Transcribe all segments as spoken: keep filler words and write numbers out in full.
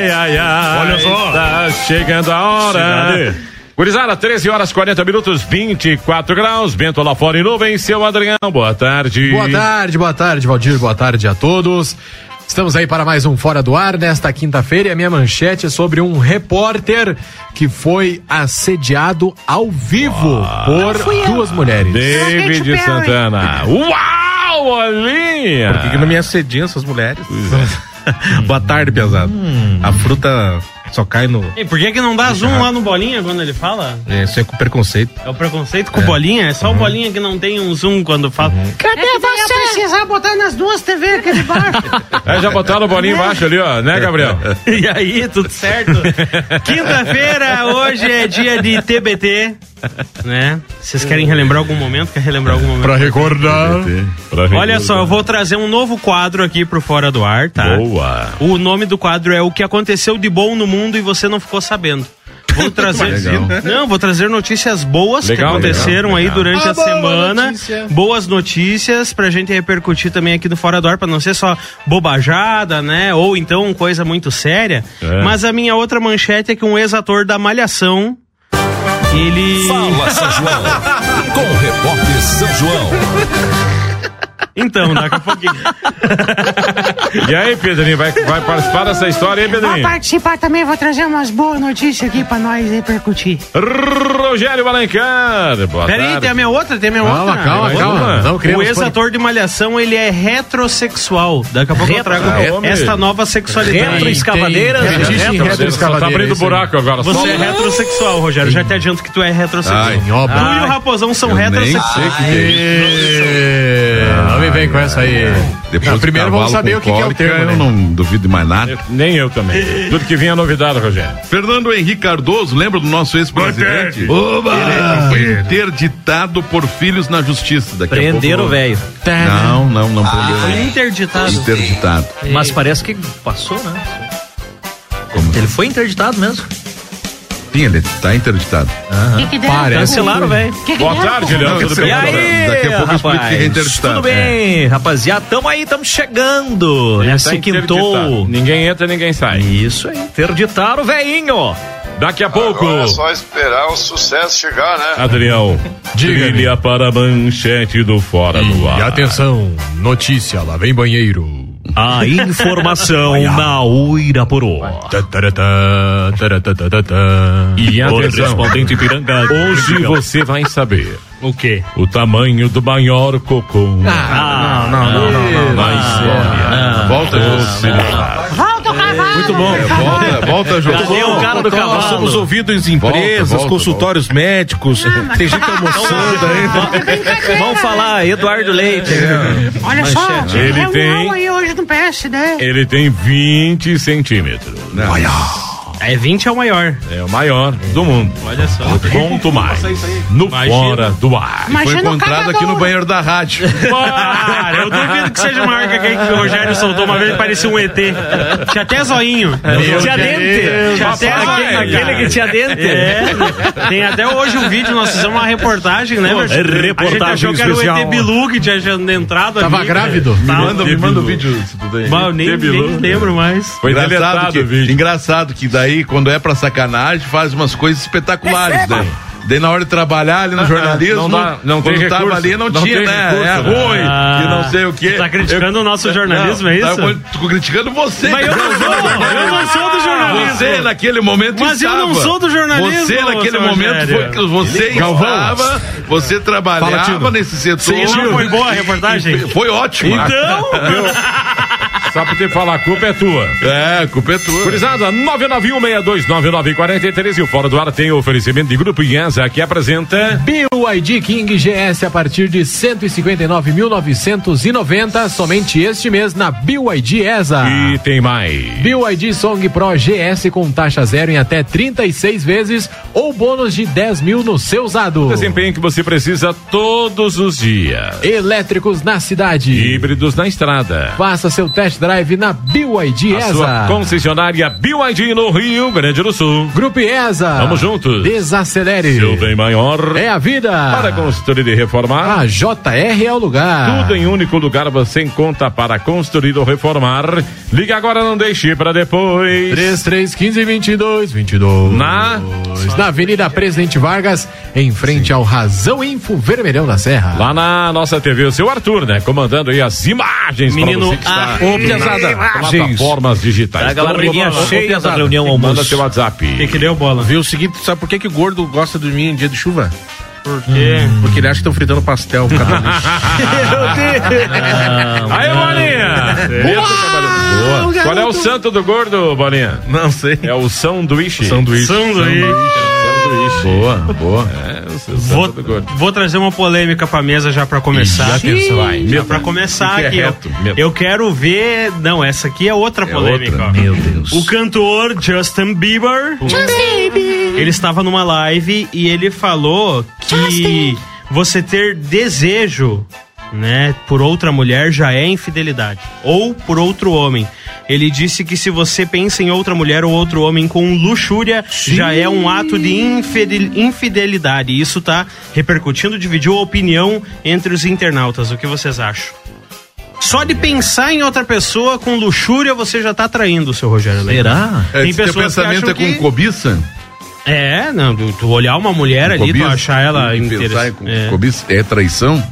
Ai, ai, ai. Olha só. Tá chegando a hora. Gurizada, treze horas, quarenta minutos, vinte e quatro graus. Vento lá fora em nuvem. Seu Adriano, boa tarde. Boa tarde, boa tarde, Valdir. Boa tarde a todos. Estamos aí para mais um Fora do Ar nesta quinta-feira e a minha manchete é sobre um repórter que foi assediado ao vivo Uau. por duas mulheres. David Santana. Uau, Olinha! Por que, que não me assediam essas mulheres? Boa tarde, pesado. Hum. A fruta só cai no... E por que que não dá zoom lá no Bolinha quando ele fala? É, isso é com preconceito. É o preconceito com o é. Bolinha? É só uhum. o Bolinha que não tem um zoom quando fala. Uhum. Cadê é você? Precisar botar nas duas T V aqui de baixo. É, já botaram o Bolinha embaixo ali, ó, né, Gabriel? E aí, tudo certo? Quinta-feira, hoje é dia de T B T, né? Vocês querem relembrar algum momento? Quer relembrar algum momento? Pra recordar. Pra recordar. Olha só, eu vou trazer um novo quadro aqui pro Fora do Ar, tá? Boa. O nome do quadro é O que aconteceu de bom no mundo e você não ficou sabendo. Vou trazer, não, vou trazer notícias boas legal, que aconteceram legal, aí legal. durante ah, a boa semana. Notícia. Boas notícias pra gente repercutir também aqui no Fora do Ar, pra não ser só bobajada, né? Ou então coisa muito séria. É. Mas a minha outra manchete é que um ex-ator da Malhação, ele... Fala, São João, com o repórter São João. Então, daqui a pouquinho. E aí, Pedrinho, vai, vai participar dessa história aí, Pedrinho? Vou participar também, vou trazer umas boas notícias aqui pra nós repercutir. Rogério Valencar, boa Pera tarde. aí, tem a minha outra, tem a minha calma, outra. Calma, calma, calma. Não, o ex-ator de Malhação, ele é heterossexual. Daqui a pouco Retro, eu trago ah, esta nova sexualidade. Retroescavadeiras. Retroescavadeiras. Tá abrindo buraco agora. Você é heterossexual, Rogério. Já te adianto que tu é heterossexual. Ai, em obra. Tu e o Raposão são heterossexuais. Não me vem com essa aí. Depois primeiro vamos saber o que, que é o termo, eu né? não duvido de mais nada. Eu, nem eu também. Tudo que vinha novidade, Rogério. Fernando Henrique Cardoso, lembra do nosso ex-presidente? Oba! Ele foi interditado por filhos na justiça. Daqui Prenderam o velho. Não, não, não prenderam. Ah, foi interditado. Interditado. Mas parece que passou, né? Como? Ele foi interditado mesmo. Sim, ele tá interditado. Uhum. Que que deu? Cancelaram, velho. Boa tarde, Léo. Tudo bem? E aí, daqui a pouco eu explico que é interditado. Tudo bem, é. rapaziada. Tamo aí, tamo chegando. Nesse tá quintou. Ninguém entra, ninguém sai. Isso aí. Interditaram o velhinho. Daqui a pouco. Agora é só esperar o sucesso chegar, né? Adrião, trilha para a manchete do Fora do Ar. E atenção, notícia, lá vem banheiro. A informação na Uirapuru. E atenção, correspondente Piranga. Hoje você vai saber o quê? O tamanho do maior cocô. Ah, não, não, não, não. Na história. Volta, você. Volta o cavalo. Muito bom. Volta, volta, Jô. Cadê o cara do cavalo? Nós somos ouvidos em empresas, volta, volta, consultórios volta. médicos. Não, tem gente almoçando aí. Vamos falar, Eduardo Leite. É. Olha só, ele é tem. Um aí hoje no P S D. Ele tem vinte centímetros. Não. É vinte é o maior. É o maior do mundo. Olha só. Conto mais. No Imagina. Fora do Ar. Foi encontrado aqui no banheiro da rádio. Cara, eu duvido que seja maior que aquele que o Rogério soltou uma vez, parecia um E T. Tinha até zoinho. Tinha dente. Tinha até zoinho. Aquele que tinha dente. É. Tem até hoje um vídeo, nós fizemos uma reportagem, né? É reportagem a gente achou que era o E T Bilu que tinha entrado ali. Tava grávido. Me manda, me manda o vídeo se tu tem. Mas eu nem, nem lembro mais. Foi engraçado que, o vídeo. Engraçado que daí, quando é pra sacanagem, faz umas coisas espetaculares, né? Daí na hora de trabalhar ali no jornalismo, não, dá, não quando tem tava recurso, ali, não, não tinha, né? Recurso. É ruim, ah, que não sei o quê. Tá criticando eu, o nosso jornalismo, não, é isso? Eu tô criticando você. Mas eu não sou, eu não sou do jornalismo. Você naquele momento Mas estava. eu não sou do jornalismo. Você naquele momento foi que você estava, você trabalhava nesse setor. Não foi boa a reportagem? Foi ótimo. Então... Só pra te falar, a culpa é tua. É, a culpa é tua. Curizada, nove nove um, seis dois nove nove quatro três e o Fora do Ar tem o oferecimento de Grupo IESA, que apresenta B Y D King G S a partir de cento e cinquenta e nove mil novecentos e noventa, somente este mês na B Y D IESA. E tem mais. B Y D Song Pro G S com taxa zero em até trinta e seis vezes ou bônus de dez mil no seu usado. Desempenho que você precisa todos os dias. Elétricos na cidade. Híbridos na estrada. Faça seu teste drive na B Y D IESA. A sua concessionária B Y D no Rio Grande do Sul. Grupo IESA. Vamos juntos. Desacelere. seu bem maior. É a vida. Para construir e reformar. A J R é o lugar. Tudo em único lugar você encontra para construir ou reformar. Liga agora, não deixe para depois. três três um cinco, vinte e dois, vinte e dois. Na? Na Avenida Presidente Vargas, em frente Sim. ao Razão Info Vermelhão da Serra. Lá na nossa T V, o seu Arthur, né? Comandando aí as imagens. Menino, para você ô, pesada. Plataformas digitais. A galerinha cheia da reunião almoço. Manda seu WhatsApp. O que que deu, Bola? Viu o seguinte, sabe por que que o gordo gosta de dormir em dia de chuva? Por quê? Hum. Porque ele acha que estão fritando pastel. Meu Deus! Aí, Bolinha! Boa. Qual é o santo do gordo, Bolinha? Não sei. É o sanduíche. Sanduíche. Sanduíche. Boa, boa. É, o vou, vou trazer uma polêmica pra mesa já pra começar. Já vai. Já pra começar que aqui. É reto, eu, eu quero ver. Não, essa aqui é outra é polêmica. Outra? Meu Deus. O cantor Justin Bieber. Justin Bieber. Ele estava numa live e ele falou que Justin. você ter desejo, né, por outra mulher já é infidelidade. Ou por outro homem. Ele disse que se você pensa em outra mulher ou outro homem com luxúria, Sim. já é um ato de infidelidade. E isso tá repercutindo, dividiu a opinião entre os internautas. O que vocês acham? Só de pensar em outra pessoa com luxúria, você já tá traindo o seu Rogério Leite. Será? É, Tem pessoas que pensamento que é com que... cobiça? É, não, tu, tu olhar uma mulher com ali, cobiça, tu achar ela interessante. Com é. cobiça é traição?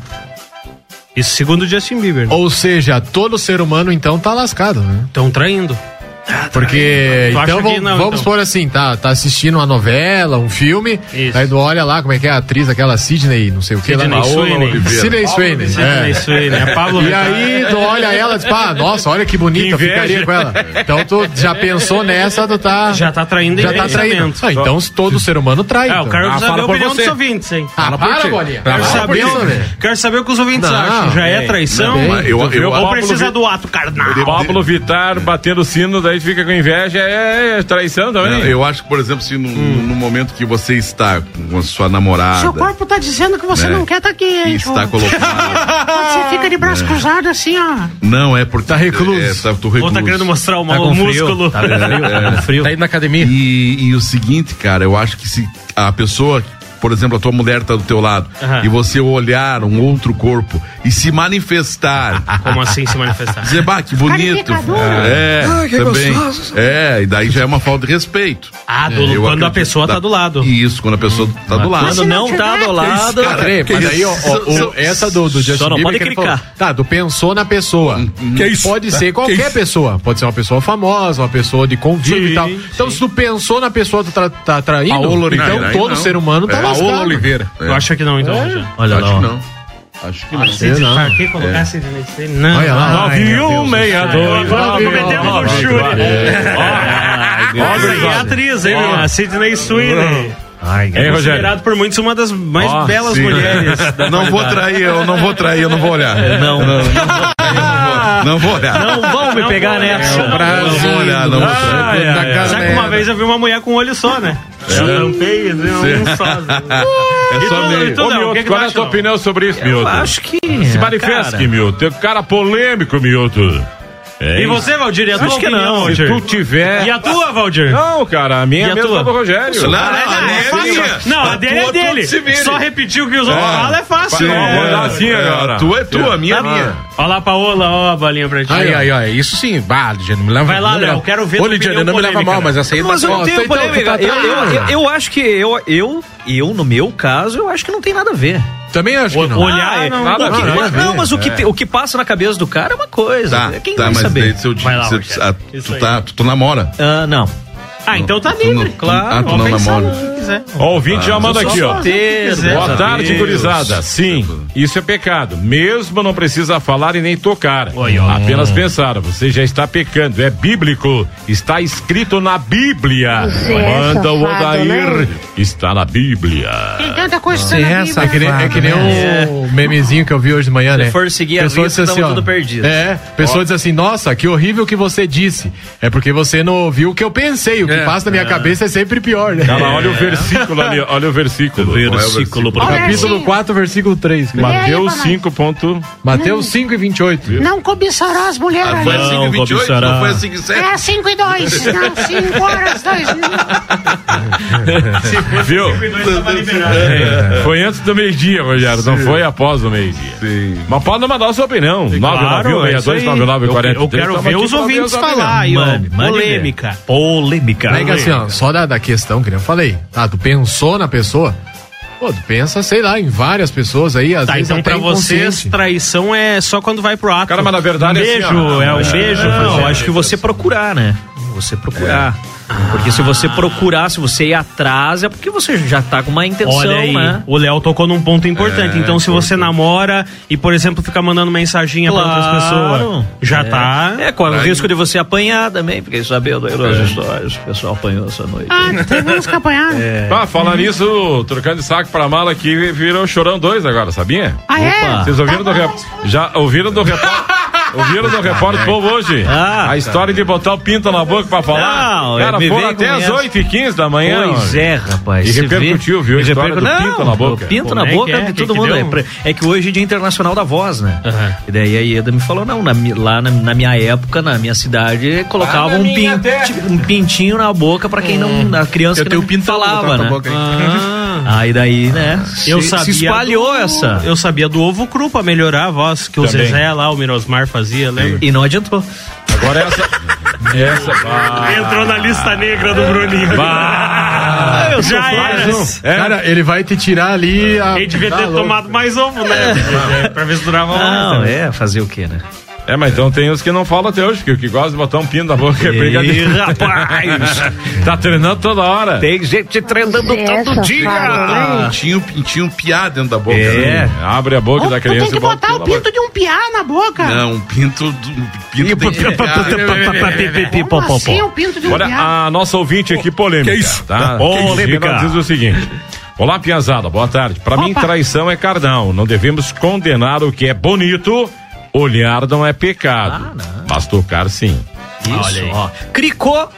Isso segundo o Justin Bieber. Né? Ou seja, todo ser humano então tá lascado, né? Estão traindo. Ah, Porque, tu então vamos, não, vamos então. por assim, tá, tá assistindo uma novela, um filme, Isso. aí tu olha lá, como é que é a atriz, aquela Sidney, não sei o que lá. Sidney Sweeney. Sidney Sweeney. Sidney Sweeney, é Pablo E aí tu olha ela e diz, pá, nossa, olha que bonita, que ficaria com ela. Então tu já pensou nessa, tu tá... Já tá traindo Já tá traindo. Ah, então todo ser humano trai. É, então. eu quero ah, saber a opinião dos ouvintes, hein? Ah, para, Bolinha. Quero saber, quero saber o que os ouvintes não, acham. Já é traição? Não, eu, eu, ou precisa do ato carnal? Pablo Vittar batendo o sino, daí fica com inveja. É, é traição também. Não, eu acho que, por exemplo, se no, hum. no momento que você está com a sua namorada. Seu corpo tá dizendo que você né? não quer estar tá aqui, hein? E está colocado. Você fica de braço é. cruzado assim, ó. Não, é porque tá recluso. É, tá, tô recluso. Ou tá querendo mostrar o tá músculo. Tá, é, tá frio. Tá indo na academia. E, e o seguinte, cara, eu acho que se a pessoa. Por exemplo, a tua mulher tá do teu lado uhum. e você olhar um outro corpo e se manifestar. Como assim se manifestar? Dizer, bah, que bonito. É, Ai, que também. gostoso. É, e daí já é uma falta de respeito. Ah, do, é, quando a pessoa da, tá do lado. Isso, quando a pessoa hum. tá do lado. Quando não tá do lado. Cara, mas aí, ó, ó, ó, essa do, do Justin Só não Bieber, pode clicar. Tá, tu pensou na pessoa. Hum, que isso? Pode ser qualquer pessoa. Pode ser uma pessoa famosa, uma pessoa de convívio sim, e tal. Então, sim. se tu pensou na pessoa, tu tá, tá traindo, Paola então Oliveira, todo não. ser humano tá é. lascado. Paola Oliveira. Eu é. acho que não, então. É. Olha acho lá. que não. Acho que não. Ah, Sidney, não. Pra que colocar é. Sidney Sweeney? Não. Olha lá. nove um seis dois. Agora cometemos luxúria. Essa é a atriz, hein, meu? A Sidney Sweeney. Ai, é considerado por muitos uma das mais oh, belas sim. mulheres. Não vou trair, eu não vou trair, eu não vou olhar. Não, não, não, não vou olhar. Não vão me não pegar vou, nessa. Não, não vou olhar, não vou trair. Sabe que uma vez eu vi uma mulher com um olho só, né? Tampei, um só. É só meio. Ô, Milton, qual é a tua opinião sobre isso, Milton? Eu acho que... Se manifesta aqui, Milton. Tem um cara polêmico, Milton. É, e você, Valdir? E a tua acho opinião, que não, Valdir? Se tu tiver... E a tua, Valdir? Não, cara, a minha é mesmo do Rogério. Não, não, não, não, a dele é dele. Só repetir o que os outros falam é fácil. Vou dar assim agora. A tua é tua, a minha é minha. Olha lá, Paola, ó a balinha pra ti. Ai, ai, ai, isso sim, bah, Lidiane, me leva... Vai lá, Léo, quero ver Ô, Lidiane, não me leva mal, mas essa aí... Mas eu não tenho polêmica. Eu acho que eu, eu, eu, no meu caso, eu acho que não tem nada a ver. Também acho que não. Olhar, ah, não, nada o que, não, não, não, mas o que, é. o que passa na cabeça do cara é uma coisa. Tá, Quem tá, vai mas saber? Daí, se eu, vai lá, se, a, tu, tá, tu, tu namora? Ah, uh, não. Ah, então tá livre, claro. Ah, tu não namora. Ó, o ouvinte já manda aqui, ó. Boa tarde, gurizada. Sim, isso é pecado. Mesmo não precisa falar e nem tocar. Apenas pensar, você já está pecando. É bíblico. Está escrito na Bíblia. Manda o Odair. Está na Bíblia. Tem tanta coisa que tá na Bíblia. É que nem, é que nem um é. memezinho que eu vi hoje de manhã, né? Se for seguir a vida, estamos assim, tudo perdido. É, pessoa diz assim, nossa, que horrível que você disse. É porque você não ouviu o que eu pensei. O que que passa na minha cabeça é sempre pior, né? Cara, olha o versículo ali, olha o versículo. Versículo, é o Capítulo quatro, versículo três. Mateus cinco. Ponto... Mateus cinco e vinte e oito. Não cobiçará as mulheres. Ah, foi a cinco e vinte e oito? Não foi a cinco e sete? É cinco e dois. Não, cinco horas, dois. Viu? É, foi antes do meio-dia, Rogério, não foi após o meio-dia. Sim. Mas pode mandar a sua opinião. nove nove um, seis dois nove nove, quatro três. Eu quero ver os ouvintes falar aí, ó. Polêmica. Polêmica. É que assim, ó, só da, da questão que eu falei. Ah, tu pensou na pessoa? Pô, tu pensa, sei lá, em várias pessoas aí, às tá, vezes então pra vocês, traição é só quando vai pro ato. Cara, mas na verdade um beijo, é assim, ó, é um beijo. Não, eu acho que você procurar, né? Você procurar. É. Porque se você procurar, se você ir atrás, é porque você já tá com uma intenção, olha aí, né? O Léo tocou num ponto importante. É, então, se você namora e, por exemplo, fica mandando mensaginha claro, pra outras pessoas, já é. tá... É, corre o risco de você apanhar também, fiquei sabendo aí das é. histórias. O pessoal apanhou essa noite. Ah, teve uns que apanharam. É. Ah, falando nisso, trocando de saco pra mala aqui, virou Chorão dois agora, sabia? Ah, é? Opa. Vocês ouviram do... Rep... Já ouviram do repórter... Ouviram do repórter do povo hoje? Ah, a história de botar o pinto na boca pra falar? Não, cara, foram até as oito e quinze da manhã. Pois é, rapaz. E repercutiu, viu? A história do não, pinto na boca. Pinto na boca é? de todo que mundo. Que é, é que hoje é Dia Internacional da Voz, né? Uhum. E daí a Ieda me falou, não, na, lá na, na minha época, na minha cidade, colocava um, pin, um pintinho na boca pra quem não... A criança eu que não pinto falava, né? Boca, ah. Aí daí, né? Eu se, sabia se espalhou do, essa. Eu sabia do ovo cru pra melhorar a voz, que também. O Zezé lá, o Mirosmar fazia, lembra? E não adiantou. Agora essa... essa bah. Entrou na lista negra do Bruninho. Bah. Eu já era. É. Cara, ele vai te tirar ali a... Ele devia ter louco. tomado mais ovo, né? É. Pra ver se durava mais. Não, é, fazer o quê, né? É, mas então tem os que não falam até hoje, que o que gosta de botar um pino na boca é brincadeira. Rapaz! Tá treinando toda hora. Tem gente treinando Essa todo dia. Ah, pintinho, pintinho, piá dentro da boca. É. Né? Abre a boca oh, da criança. Tu tem que botar o pinto de um piá na boca. Não, um pinto do um pinto tem que Como assim o pinto de um Olha, piá? a nossa ouvinte aqui, polêmica. Que isso? Tá? Polêmica. Diz o seguinte. Olá, piazada, boa tarde. Pra Opa. mim, traição é carnal. Não devemos condenar o que é bonito. Olhar não é pecado, ah, não. mas tocar sim. Isso, olha aí. Ó. Cricô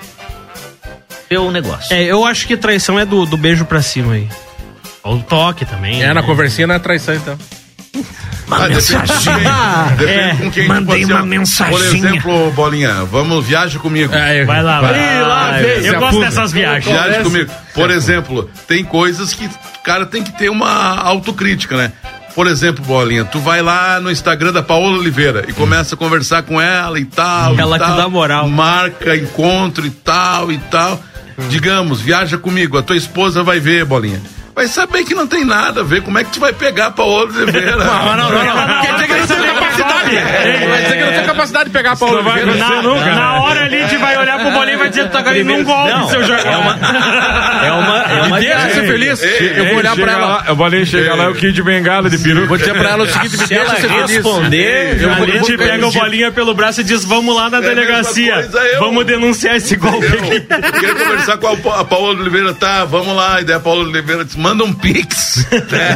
seu negócio. É, eu acho que traição é do, do beijo pra cima aí. Ou toque também. É, né? na conversinha não é traição, então. Uma ah, mensaginha. Depende é, com quem mandei uma mensaginha. Por exemplo, Bolinha, vamos, viaja comigo. É, vai lá, vai. vai. lá vai. Eu gosto dessas viagens. Viaja comigo. Por exemplo, tem coisas que o cara tem que ter uma autocrítica, né? Por exemplo, Bolinha, tu vai lá no Instagram da Paola Oliveira e começa a conversar com ela e tal. Ela e tal, te dá moral. Marca encontro e tal e tal. Hum. Digamos, viaja comigo, a tua esposa vai ver, Bolinha. Vai saber que não tem nada a ver. Como é que tu vai pegar a Paola Oliveira? Não, não, não, não. Quer dizer que não tem capacidade. Vai dizer que não tem capacidade de pegar a Paola Oliveira. Na, nunca, na hora ali, a gente vai olhar pro Bolinho e vai dizer que tá ganhando um golpe, seu Jacó. É uma... É uma... É uma... Me deixa ser feliz. Ei, eu vou olhar pra ela. Lá, o Bolinho chega lá, é o Kid Bengala de peru. Vou dizer pra ela o seguinte, me deixa ser feliz. Responder, a gente pega o Bolinha pelo braço e diz, vamos lá na delegacia. Vamos denunciar esse golpe aqui. Eu queria conversar com a Paola Oliveira, tá, vamos lá. E daí a Paola Oliveira diz, manda um pix. É.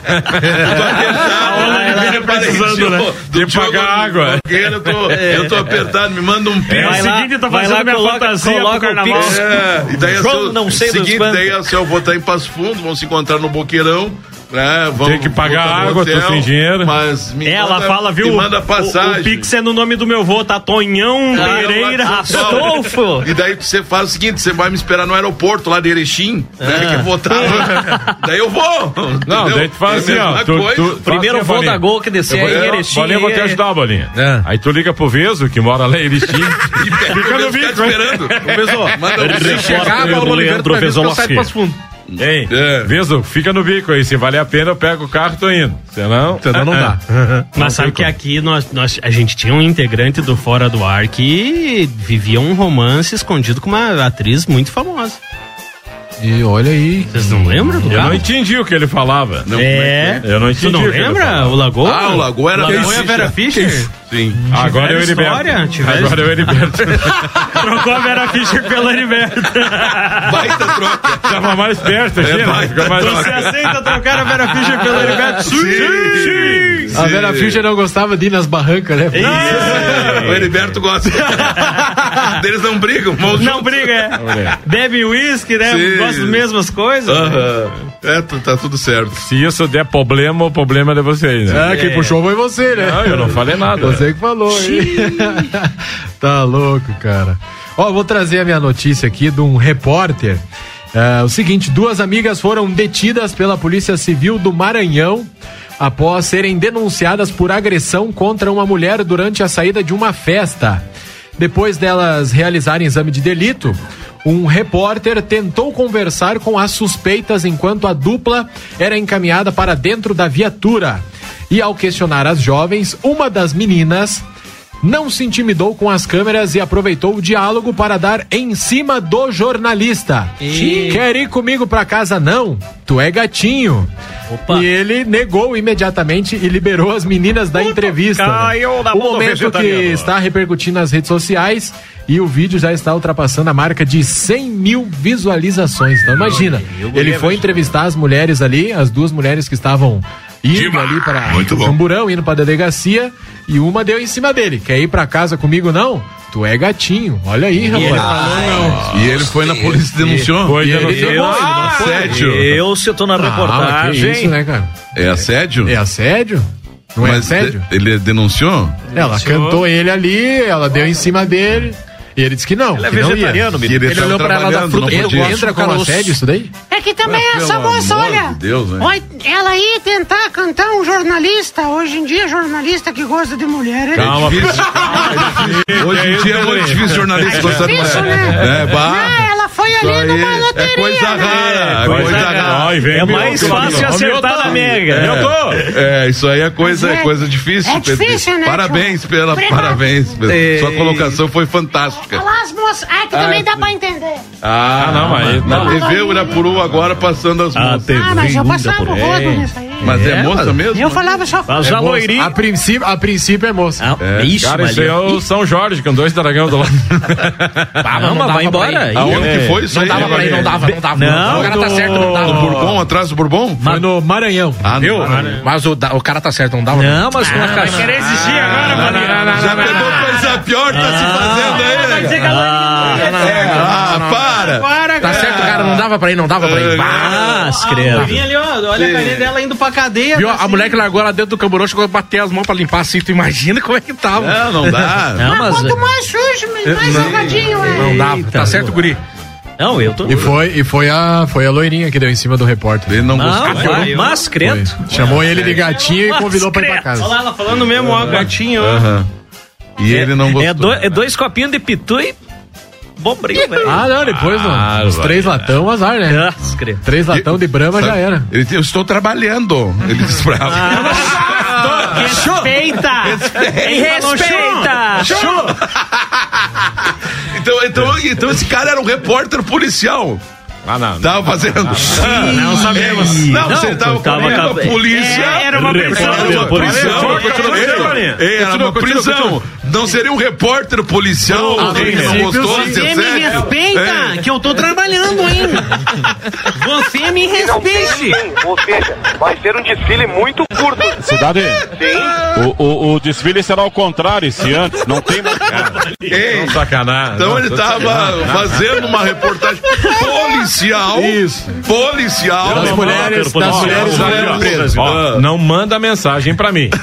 Eu tô apertado, precisando, né? De pagar água. Eu tô, eu tô apertado, me manda um pix. É o seguinte, eu tô fazendo minha coloca, fantasia coloca pro carnaval. É, e daí João, não sei seguinte, daí assim, eu vou estar em Passo Fundo, vamos se encontrar no Boqueirão. Né? Vamos, tem que pagar água, hotel, tô sem dinheiro. Mas me Ela manda, fala, viu? Me manda passagem. O, o Pix é no nome do meu vô, tá? Tonhão ah, Pereira Astolfo. E daí você faz o seguinte: você vai me esperar no aeroporto lá de Erechim, ah. né? Que eu vou estar lá. Daí eu vou. Não, daí tu faz assim, ó. Tu, tu, primeiro eu vou da Gol que descer aí em Erechim. Bolinha, eu vou te ajudar, Bolinha. É. Aí tu liga pro Veso, que mora lá em Erechim. Fica no bico, esperando. Veso, manda se chegar, Paulo Oliveira, pra ver se eu saio do Passo Fundo. Ei, é. Veso, fica no bico aí. Se vale a pena, eu pego o carro e tô indo. Senão, Senão não dá. Mas sabe que aqui nós, nós, a gente tinha um integrante do Fora do Ar que vivia um romance escondido com uma atriz muito famosa. E olha aí. Vocês não lembram do Eu cara? não entendi o que ele falava. Não, é. Eu não entendi. Tu não lembra? O Lagoa? Ah, o Lagoa era. O Lagoa é a Vera Fischer? Sim. Agora eu Heriberto. Agora eu Heriberto. Trocou a Vera Fischer pela Heriberto. Baita troca. Tava mais perto aqui, é, né? Ficou mais Você aceita trocar a Vera Fischer pela Heriberto? Sim, sim, A Vera Fischer não gostava de ir nas barrancas, né? O Heriberto gosta. Eles não brigam, Não junto. briga, é. Bebe uísque, né? Gosta das mesmas coisas. Uh-huh. É, tá tudo certo. Se isso der problema, o problema é de vocês, né? É, quem puxou foi você, né? Não, eu não falei nada. Você que falou, hein? Tá louco, cara. Ó, vou trazer a minha notícia aqui de um repórter. É, o seguinte, duas amigas foram detidas pela Polícia Civil do Maranhão após serem denunciadas por agressão contra uma mulher durante a saída de uma festa. Depois delas realizarem exame de delito, um repórter tentou conversar com as suspeitas enquanto a dupla era encaminhada para dentro da viatura. E ao questionar as jovens, uma das meninas não se intimidou com as câmeras e aproveitou o diálogo para dar em cima do jornalista. E... Quer ir comigo pra casa não? Tu é gatinho. Opa. E ele negou imediatamente e liberou as meninas da entrevista. Caiu na o momento que está repercutindo nas redes sociais e o vídeo já está ultrapassando a marca de cem mil visualizações. Então imagina, ele foi entrevistar as mulheres ali, as duas mulheres que estavam indo ali para Camburão, indo pra delegacia, e uma deu em cima dele. Quer ir pra casa comigo não? Tu é gatinho. Olha aí, rapaz. Ele ah, e ele foi na polícia e denunciou? Foi, e denunciou. Ele, eu, ah, assédio. Eu, se eu tô na reportagem... Ah, que isso, né, cara? É assédio? É assédio? Não é Mas assédio? De, ele denunciou? Ela denunciou. Cantou ele ali, ela deu em cima dele... E ele disse que não. Ele é que vegetariano, não ia. Ele, ele olhou pra ela da fruta. Entra, entra com assédio isso daí? É que também é essa moça, olha. De Deus, né? Olha, ela ia tentar cantar um jornalista. Hoje em dia, jornalista que gosta de mulher. Calma, é difícil. Hoje em dia é muito difícil jornalista é gostar de mulher. Né? É, bah. Não, ela foi ali numa loteria. É coisa rara. É, coisa rara. É mais fácil acertar na mega. Eu tô. É, isso aí é coisa, é coisa difícil. É difícil, né? Parabéns pela, parabéns. Sua colocação foi fantástica. Olá, as moças. Ah, que também dá pra entender. Ah, não, mas na T V Urapuru agora passando as moças. Ah, mas eu passava o rodo nisso aí. Mas é moça mesmo? Eu falava só. Mas a loirinha. A princípio, a princípio é moça. É. Ixi, cara, isso aí é o São Jorge, com dois dragão do lado. Ah, não, mas vai embora. Aonde que foi isso aí? Não dava pra ir, não dava, não dava. Não, o cara tá certo, não dava. No Bourbon, atrás do Bourbon? Foi no Maranhão. Ah, viu? Mas o, o cara tá certo, não dava. Não, mas com as caras. Querer exigir agora, mano. Já pegou coisa pior, tá se fazendo aí, né? Ah, para! Tá certo, cara, não dava pra ir, não dava pra ir. Ah, escreva. Ali, ó, olha a carinha dela indo pra cadeia. Viu? A mulher que largou lá dentro do camburão chegou a bater as mãos pra limpar assim, tu imagina como é que tava. Não, não dá. Não, mas quanto mais sujo, mais salgadinho é. Não dava, tá certo, guri. Não, eu tô. E foi, e foi, a, foi a loirinha que deu em cima do repórter. Ele não, não gostou. Vai, mas credo. Chamou ele de gatinho e convidou pra ir pra casa. Olha lá, ela falando mesmo, ó, gatinho. Aham. E ele não gostou. É, do, é dois copinhos de pitu e bombrinho, velho. Ah, não, depois ah, não. Os três latão, azar, né? Nossa, credo. Três latão de Brahma Sabe, já era. Ele disse, eu estou trabalhando. Ele disse pra ela. Ah, respeita! Respeita! Show! então, então, então esse cara era um repórter policial. Ah, não. Tava fazendo. Ah, não sabemos. Não, não, você tava, tava com a polícia. É, era uma prisão. Era uma prisão. Era uma prisão. Não seria um repórter policial? Ah, que não gostou? Você me respeita, é. que eu tô trabalhando, hein? Você me respeite. Ou seja, vai ser um desfile muito curto. Cidade, Sim. O, o, o desfile será ao contrário, se antes não tem mais. Ei, não sacanagem. Então não, ele tava fazendo uma reportagem policial. Isso. Policial. Das mulheres, das mulheres ó, não manda mensagem pra mim.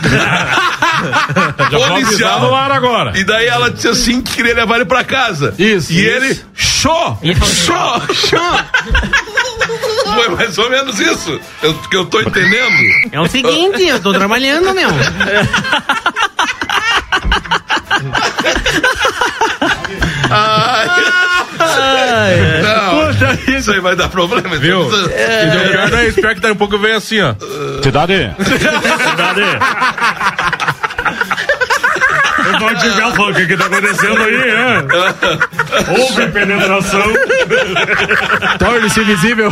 Policial no ar agora. E daí ela disse assim que queria levar ele pra casa. Isso. E isso. ele, show! Show! Show! Foi mais ou menos isso eu, que eu tô entendendo. É o seguinte, eu tô trabalhando, meu. Ai, ai, não, Puta, isso aí vai dar problema, viu? É. Pior não é isso, pior que tá um pouco veio assim, ó. Cidade. Cidade. Eu vou te ver o que tá acontecendo aí, né? Houve penetração. Torne-se visível.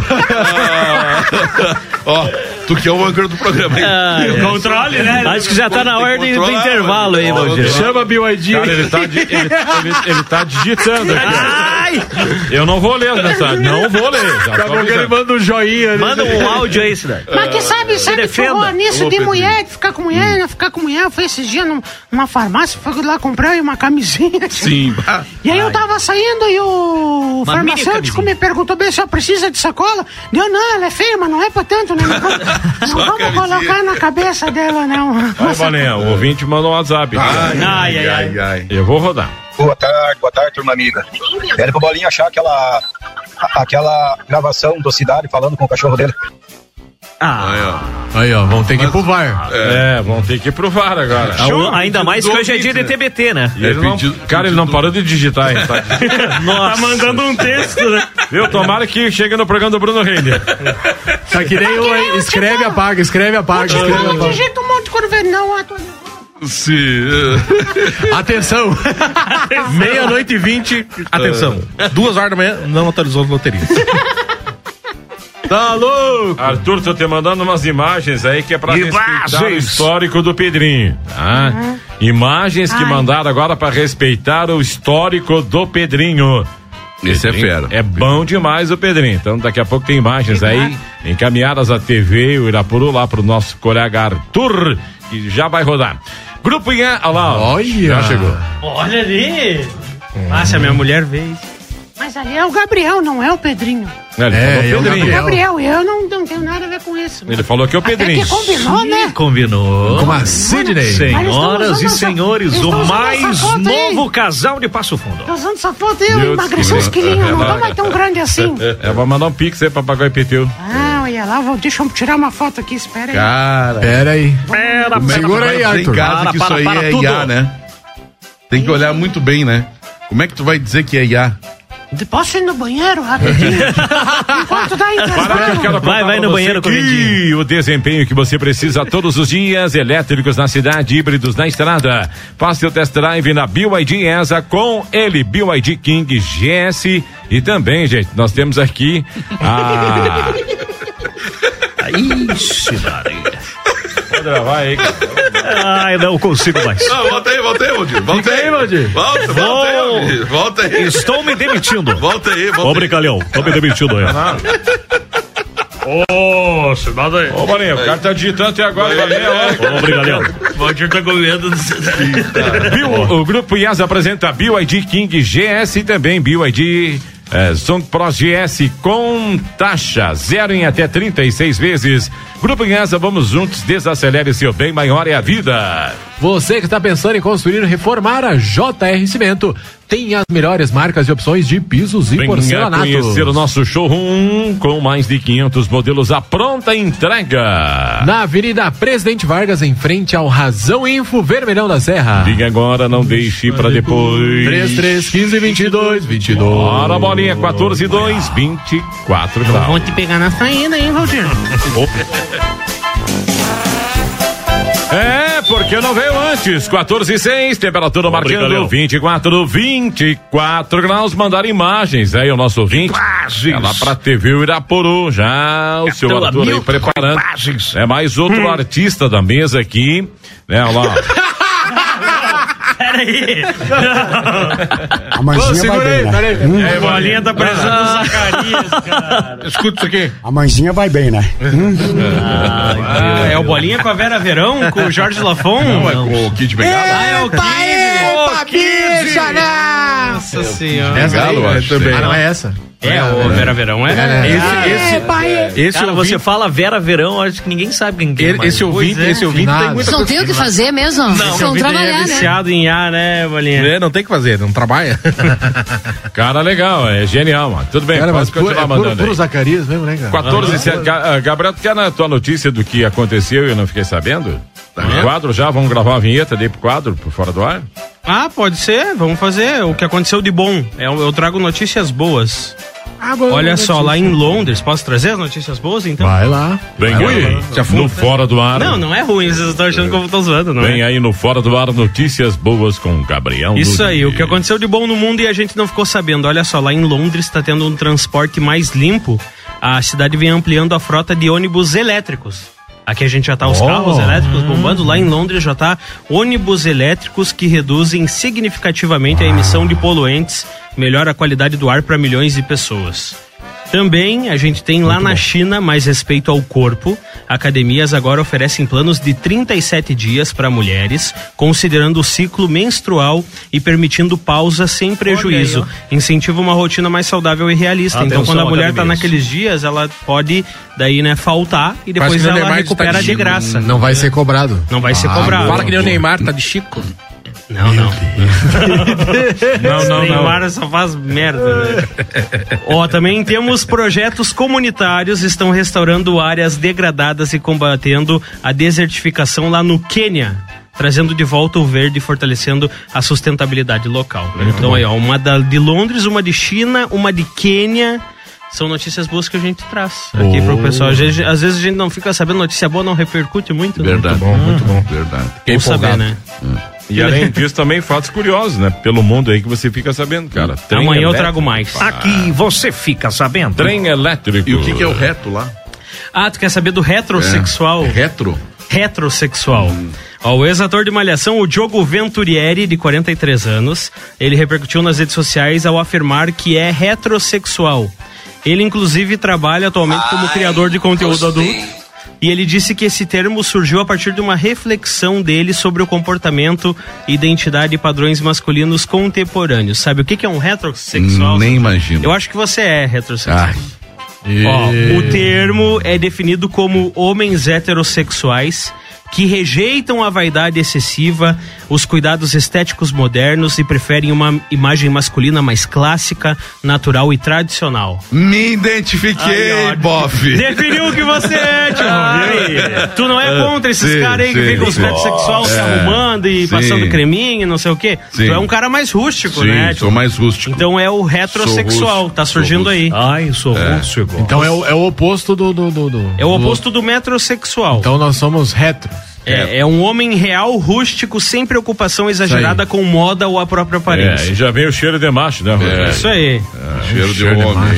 Ó, oh, tu que é o âncora do programa, hein? Ah, é. Controle, né? Acho que já tá na ordem do intervalo aí, Valdir. Chama B Y D. Cara, ele tá, ele, ele, ele tá digitando aqui. Ai! Eu não vou ler as mensagens, não vou ler. Daqui a pouco ele manda um joinha. Né? Manda um áudio aí, Cidade. Mas que sabe, sabe que horror nisso de mulher, de ficar com mulher, né? Ficar com mulher. Eu fui esses dias num, numa farmácia, fui lá comprar uma camisinha. Sim. E aí eu tava saindo e o Uma farmacêutico me perguntou bem se eu precisa de sacola. Deu, não, ela é feia, mas não é pra tanto, né? Não vamos, não vamos colocar na cabeça dela, não. Vai, Valinha, o ouvinte mandou um WhatsApp. Ai, ai, ai, ai, ai. Eu vou rodar. Boa tarde, boa tarde, turma amiga. Pede pro Bolinha achar aquela, aquela gravação do Cidade falando com o cachorro dele. Ah. Aí, ó. Aí, ó, vão ter que ir pro V A R. É, vão ter que ir pro V A R agora. Show. Ainda mais que hoje é dia de T B T, né? E ele não, cara, ele não parou de digitar, hein? Tá, Nossa. Tá mandando um texto, né? Viu? Tomara que chegue no programa do Bruno Reiner. Tá que nem o escreve, apaga, escreve, apaga, escreve, apaga. Digita um monte quando vê, não, ator. Sim. Atenção. Meia-noite e vinte. Atenção. Duas horas da manhã, não atualizou a loteria. Tá louco? Arthur, tô te mandando umas imagens aí que é pra Imagens. respeitar o histórico do Pedrinho, tá? Uhum. Imagens que Ai. mandaram agora pra respeitar o histórico do Pedrinho. Esse é fera. É bom demais o Pedrinho. Então daqui a pouco tem imagens aí encaminhadas à T V, o Irapuru, lá pro nosso colega Arthur, que já vai rodar. Grupo I A, olha lá, ó, Olha. já chegou. Olha ali. Ah, se a minha mulher veio. Mas ali é o Gabriel, não é o Pedrinho. Ele É, falou é o Pedrinho. Gabriel, eu não, não tenho nada a ver com isso. Ele falou que é o Até Pedrinho. que combinou, né? Combinou. Com a Sidney. Senhoras e senhores, o Estão usando mais essa foto aí. novo casal de Passo Fundo. Tô usando essa foto aí, eu Deus emagreci que uns me- quilinhos, não Ela- tô mais tão grande assim. É, vou mandar um pix aí pra pagar o I P T U. Ah, olha lá, vou, deixa eu tirar uma foto aqui, espera aí. Cara, Pera aí. Pera, Segura aí, tem Arthur. casa Para, que para, isso aí para é tudo. I A, né? Tem que olhar muito bem, né? Como é que tu vai dizer que é I A? Posso ir no banheiro rapidinho? Enquanto dá Para que eu intervalo. quero Vai, contar vai pra no você banheiro, que correndinho. o desempenho que você precisa todos os dias, elétricos na cidade, híbridos na estrada. Faça o test drive na B Y D ESA com ele, B Y D King G S. E também, gente, nós temos aqui a... Ixi, Maria. Pode gravar aí, cara. Ai, não consigo mais. Não, volta aí, volta aí, Valdir. Volta Fica aí, Valdir. Volta, volta aí, Valdir. Volta aí. Estou me demitindo. Volta aí, volta Ô, aí. brincalhão, tô me demitindo aí. Ô, cidade aí. Ô, Marinho, o cara tá digitando até agora. Ô, brincalhão. O Valdir tá com medo do O grupo I A S apresenta B Y D King G S e também B Y D é, Song Pro G S com taxa zero em até trinta e seis vezes. Grupo I A S, vamos juntos, desacelere seu bem maior é a vida. Você que está pensando em construir ou reformar, a J R Cimento tem as melhores marcas e opções de pisos e Venha porcelanatos. conhecer o nosso showroom com mais de quinhentos modelos à pronta entrega. Na Avenida Presidente Vargas, em frente ao Razão Info Vermelhão da Serra. Liga agora, não deixe pra depois. três três um cinco, vinte e dois, vinte e dois. Bora, bolinha, quatorze, dois, vinte e quatro graus. Vou te pegar na saída, hein, Valdir? É, porque não veio antes. quatorze e seis, temperatura marcando vinte e quatro, vinte e quatro graus. Mandar imagens aí, o nosso ouvinte. É lá pra T V Irapuru. Já o seu Arthur aí preparando. É mais outro artista da mesa aqui. Né, olha lá. Peraí. A mãezinha vai bem, né? Hum. É, a bolinha tá parecendo o Zacarias, cara. Escuta isso aqui. A mãezinha vai bem, né? Hum. Ah, é o Bolinha com a Vera Verão, com o Jorge Lafon? Não, é com o Kid Bengala. Ah, é o Kid. Eita, bicha, né? Nossa senhora. Essa aí, eu acho. também. Ah, não é essa? É, o Vera Verão é. É. Esse, esse, Esse Cara, ouvinte, você fala Vera Verão, acho que ninguém sabe quem que é. ele- esse ouvinte, Pois é. esse ouvinte tem Nada. muita Não coisa. tem o que fazer mesmo? Não, Vão é trabalhar, né? viciado em A, né, Bolinha? É, não tem o que fazer, não trabalha. Cara, legal, é genial, mano. Tudo bem, Cara, mas pode puro, continuar é puro, mandando puro aí. Zacarias mesmo, né, cara? quatorze e sete. Ga- ah, Gabriel, tu quer na tua notícia do que aconteceu e eu não fiquei sabendo? No quadro já, vamos gravar uma vinheta daí pro quadro, pro Fora do Ar? Ah, pode ser, vamos fazer o que aconteceu de bom. Eu, eu trago notícias boas. Olha só, lá em Londres, posso trazer as notícias boas então? Vai lá. Vem Vai aí, lá. já no Fora do Ar. Não, não é ruim, vocês estão achando que eu tô zoando, não Vem é? aí no Fora do Ar, notícias boas com Gabriel. Isso aí, Nunes. o que aconteceu de bom no mundo e a gente não ficou sabendo. Olha só, lá em Londres está tendo um transporte mais limpo. A cidade vem ampliando a frota de ônibus elétricos. Aqui a gente já tá os Oh. carros elétricos bombando, lá em Londres já tá ônibus elétricos que reduzem significativamente a emissão de poluentes, melhora a qualidade do ar para milhões de pessoas. Também a gente tem lá na China mais respeito ao corpo. Academias agora oferecem planos de trinta e sete dias para mulheres, considerando o ciclo menstrual e permitindo pausa sem prejuízo. Olha aí, Incentiva uma rotina mais saudável e realista. Atenção, então, quando a mulher está academias. naqueles dias, ela pode daí, né, faltar e depois Quase que o ela Neymar recupera está de de- graça. Não vai ser cobrado. Não vai ser Ah, cobrado. Fala que nem o Neymar, tá de Chico. Não, não. Não, não, não. Neymar só faz merda, né? Ó, também temos projetos comunitários, estão restaurando áreas degradadas e combatendo a desertificação lá no Quênia, trazendo de volta o verde e fortalecendo a sustentabilidade local. Então aí, ó, uma da, de Londres, uma de China, uma de Quênia. São notícias boas que a gente traz aqui pro pessoal. Às vezes, às vezes a gente não fica sabendo, notícia boa não repercute muito. Verdade. Né? Muito bom, muito bom. Verdade. Vamos saber, né? E além disso, também fatos curiosos, né? Pelo mundo aí que você fica sabendo, cara. Trem Amanhã eu elétrico. trago mais. Aqui você fica sabendo. Trem elétrico. E o que, que é o reto lá? Ah, tu quer saber do retrosexual? É. Retro? Retrosexual. Hum. Ó, o ex-ator de Malhação, o Diogo Venturieri, de quarenta e três anos, ele repercutiu nas redes sociais ao afirmar que é heterossexual. Ele, inclusive, trabalha atualmente Ai, como criador de conteúdo gostei. adulto. E ele disse que esse termo surgiu a partir de uma reflexão dele sobre o comportamento, identidade e padrões masculinos contemporâneos. Sabe o que, que é um heterossexual? Nem imagino. Eu acho que você é heterossexual. Ai. Ó, o termo é definido como homens heterossexuais que rejeitam a vaidade excessiva, os cuidados estéticos modernos e preferem uma imagem masculina mais clássica, natural e tradicional. Me identifiquei, bofe. Definiu o que você é, tio. Aí, tu não é contra esses sim, caras aí que sim, ficam os sim. pés sexual se É, arrumando e sim. passando creminho e não sei o quê. Sim. Tu é um cara mais rústico, Sim, né? sou mais rústico. Então é o retrosexual, rústico, tá surgindo aí. Ai, sou É. rústico. Então é o, é o oposto do, do, do, do- É o do- oposto do metrosexual. Então nós somos retro. É, é um homem real, rústico, sem preocupação exagerada com moda ou a própria É, aparência. e já vem o cheiro de macho, né? É. Isso aí. É, cheiro de cheiro de homem.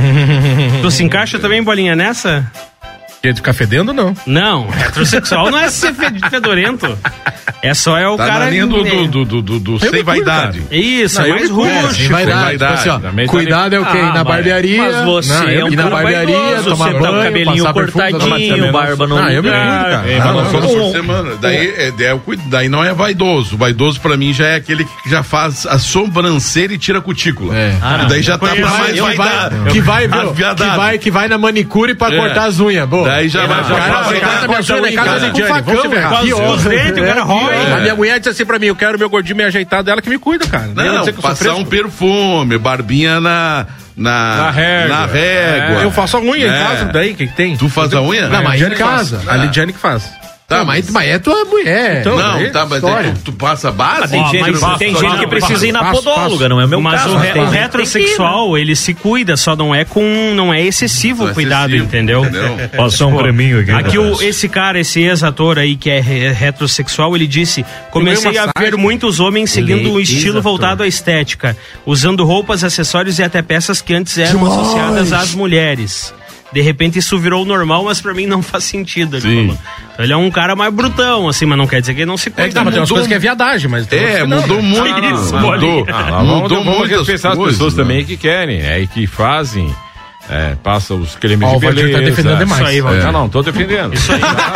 Tu se encaixa também, Bolinha, nessa? Quer ficar fedendo, não? Não, heterossexual não é ser fe- fedorento. É só é o Tá cara... na linha do, do, do, do, do, do sem me vaidade. cuido, Isso, Não, é eu mais me cuido, rústico. Sem vaidade. vaidade. Tipo assim, ó, Também tá cuidado é o quê? Ah, Ir na mas- barbearia. mas você não, é um ir na cara barbearia, vaidoso, tomar você tá banho, com o cabelinho passar perfume, tomar cortadinho, também, barba no não, eu me lugar. cuido, cara. É, Ah, mas não, nós só somos- por semana. Daí, é, é, o cuid- daí não é vaidoso. Vaidoso pra mim já é aquele que já faz a sobrancelha e tira a cutícula. É. Ah, não, daí já eu tá pra conheço, mais eu- vaidade. Que vai, viu, que Aviadado. vai, que vai na manicure pra É. cortar as unhas. Boa. Daí já vai O pra cara, mais o cara tá me ajudando em casa, com Lidiane, vamos facão, se ferrar. velho. Aqui, ó. Os dentes, o cara rói. A minha mulher disse assim pra mim, eu quero meu gordinho meio ajeitado, ela que me cuida, cara. Ela Não, dizer que eu sou passar fresco. um perfume, barbinha na... Na, Na régua. Na régua. Eu faço a unha É. em casa, daí, o que que tem? Tu faz a unha? Não, mas A Lidiane em casa. faz. A Lidiane que faz. Tá, mas, mas é tua mulher. Então, Não, aí, tá, mas história. é, tu, tu passa a base? Ah, tem Ó, gente, mas tem passo, gente que não, precisa ir na passo, podóloga, passo. não é o meu Mas caso. o, mas re- tem o gente que retrosexual, ele se cuida, só não é com. Não é excessivo Não é cuidado, excessivo, entendeu? entendeu? Passou um creminho aqui. Aqui o, esse cara, esse ex-ator aí que é re- retrosexual, ele disse: comecei a ver muitos homens seguindo um estilo voltado à estética, usando roupas, acessórios e até peças que antes eram associadas às mulheres. De repente isso virou normal, mas pra mim não faz sentido. Ele, falou. Então, ele é um cara mais brutão, assim, mas não quer dizer que ele não se cuida. É que tá, mas tem umas coisas que é viadagem, mas... tem É, outras que não, mudou né? muito. Isso, mudou. Bolinha. Ah, lá, vamos, mudou vamos muitas respeitar as coisas, pessoas né? também que querem, é, e que fazem, é, passam os cremes Ó, de o Valdir beleza. tá defendendo demais. Isso aí, Valdir. Não, não, tô defendendo. Isso aí.